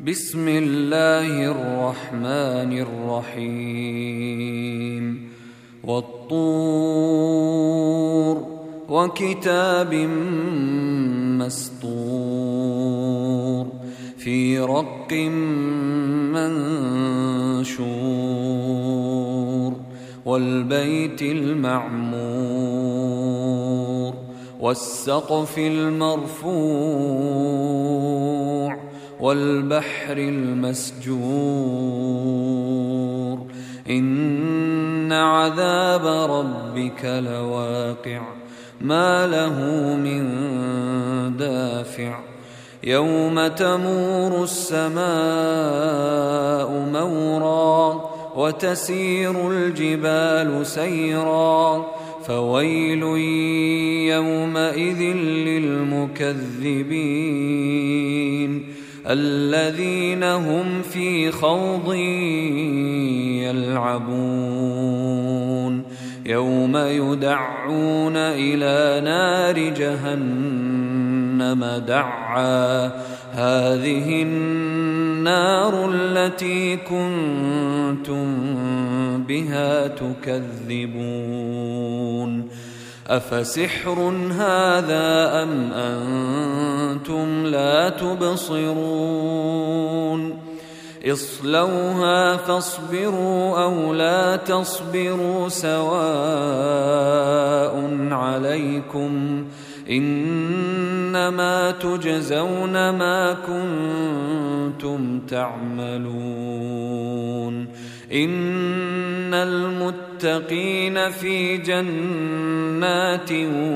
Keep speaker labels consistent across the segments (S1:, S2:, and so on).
S1: بسم الله الرحمن الرحيم والطور وكتاب مسطور في رق منشور والبيت المعمور والسقف المرفوع والبحر المسجور إن عذاب ربك لواقع ما له من دافع يوم تمور السماء مورا وتسير الجبال سيرا فويل يومئذ للمكذبين الذين هم في خوض يلعبون يوم يدعون إلى نار جهنم دعا هذه النار التي كنتم بها تكذبون أفسحر هذا أم أنتم لا تبصرون اصلوها فاصبروا أو لا تصبروا سواء عليكم إنما تجزون ما كنتم تعملون إن المتقين في جنات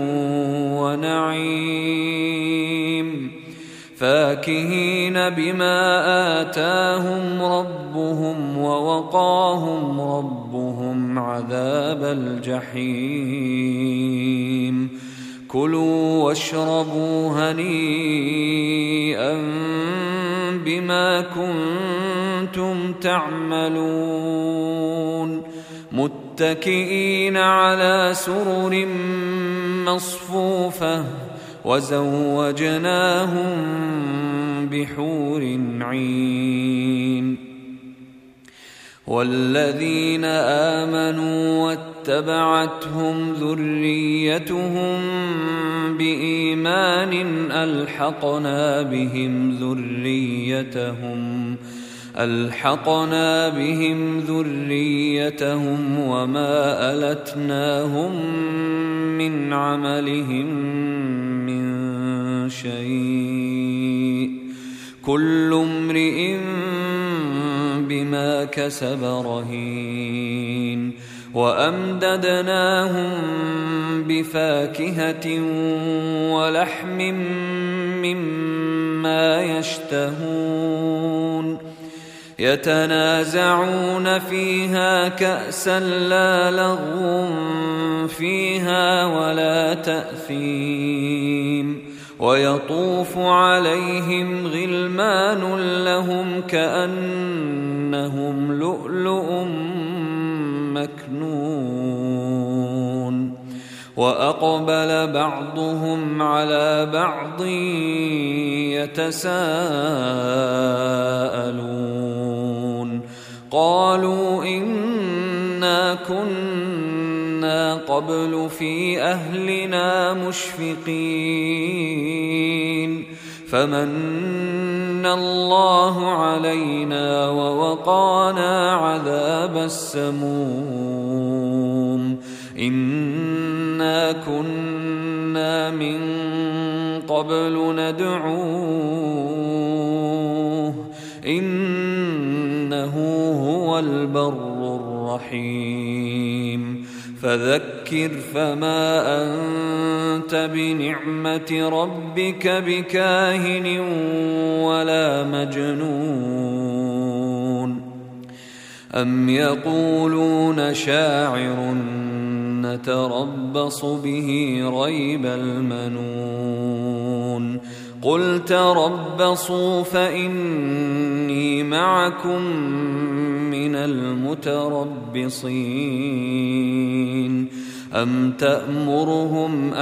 S1: ونعيم فاكهين بما آتاهم ربهم ووقاهم ربهم عذاب الجحيم كلوا واشربوا هنيئا بما كنتم تعملون متكئين على سرر مصفوفة وزوجناهم بحور عين والذين آمنوا واتبعتهم ذريتهم بإيمان ألحقنا بهم ذريتهم وما ألتناهم من عملهم من شيء كل امرئ بما كسب رهين وأمددناهم بفاكهة ولحم مما يشتهون يتنازعون فيها كأسا لا لغو فيها ولا تأثيم ويطوف عليهم غلمان لهم كأنهم لؤلؤ مكنون وأقبل بعضهم على بعض يتساءلون قالوا إنا كنا قبل في أهلنا مشفقين فمن الله علينا ووقانا عذاب السموم إنا كنا من قبل ندعوه إنه هو البر الرحيم فذكر فما أنت بنعمة ربك بكاهن ولا مجنون أم يقولون شاعر نتربص به ريب المنون قل تربصوا فإني معكم من المتربصين أم تأمرهم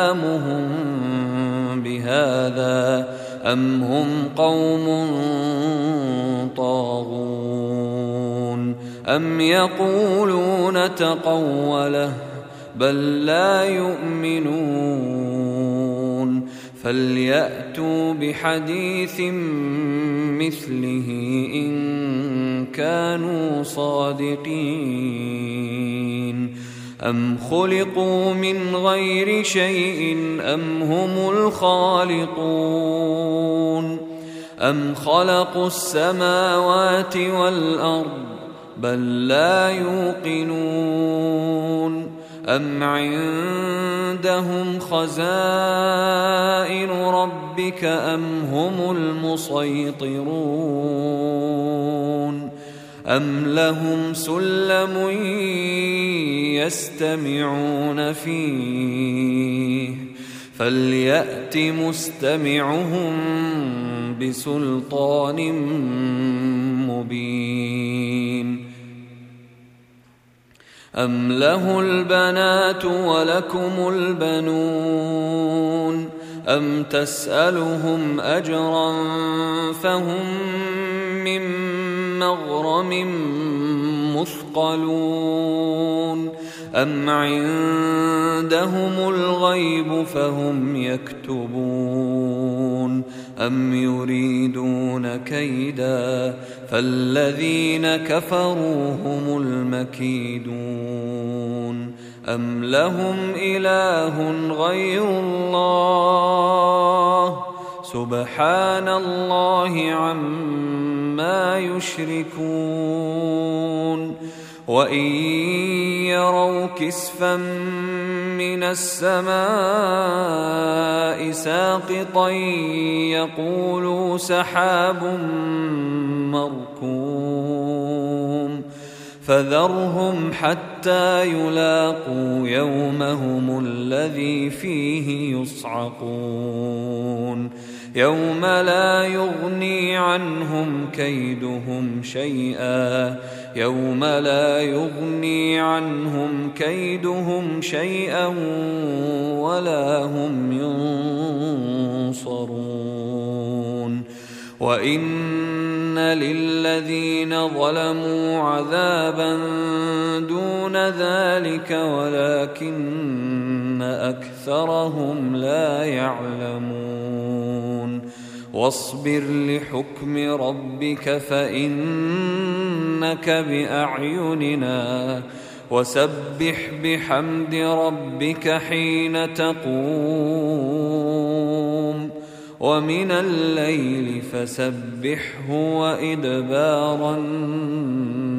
S1: أحلامهم بهذا أم هم قوم أم يقولون تقوله بل لا يؤمنون فليأتوا بحديث مثله إن كانوا صادقين أم خلقوا من غير شيء أم هم الخالقون أم خلقوا السماوات والأرض بل لا يوقنون أم عندهم خزائن ربك أم هم المسيطرون أم لهم سلم يستمعون فيه فليأت مستمعهم بسلطان مبين أم له البنات ولكم البنون أم تسألهم أجرا فهم من مغرم مثقلون أم عندهم الغيب فهم يكتبون أم يريدون كيدا فالذين كفروا هم المكيدون أم لهم إله غير الله سبحان الله عما يشركون وإن يروا كسفا من السماء ساقطا يقولوا سحاب مركوم فذرهم حتى يلاقوا يومهم الذي فيه يصعقون يوم لا يغني عنهم كيدهم شيئا ولا هم ينصرون وإن للذين ظلموا عذابا دون ذلك ولكن أكثرهم لا يعلمون واصبر لحكم ربك فإنك بأعيننا وسبح بحمد ربك حين تقوم ومن الليل فسبحه وإدبار